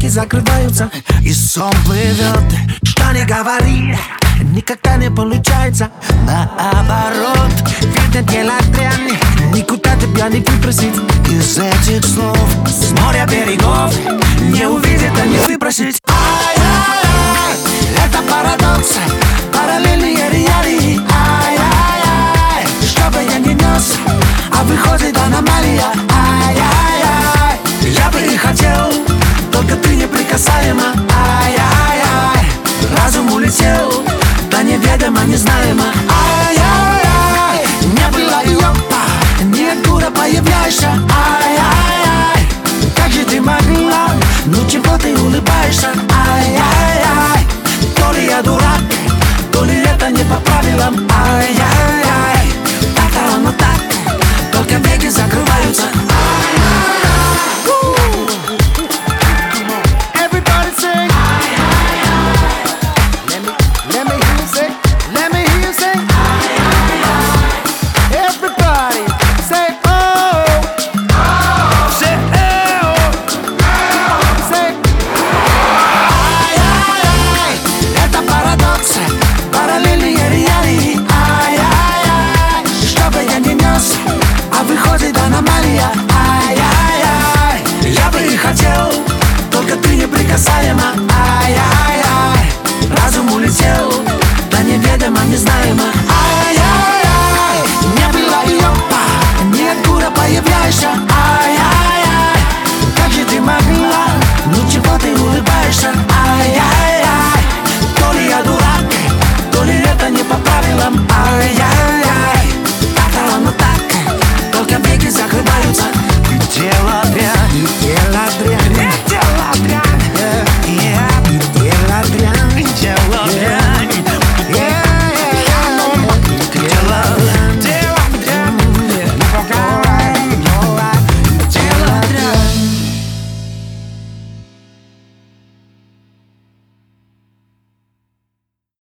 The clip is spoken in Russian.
веки закрываются, и сон плывет. Что не говори, никогда не получается. Наоборот, видно дело дрянь, никуда тебя не выпросить. Из этих снов, с моря берегов, не увидеть, а не выпросить. Ай-яй-яй, это парадокс, параллельные реалии. Ай-яй-яй, что бы я ни нес, а выходит аномалия. Ай-яй-яй, я бы и хотел, только ты неприкасаема. Ай-яй-яй, разум улетел, да неведомо, незнаемо. Ай-яй-яй, не было и опа, ниоткуда появляешься.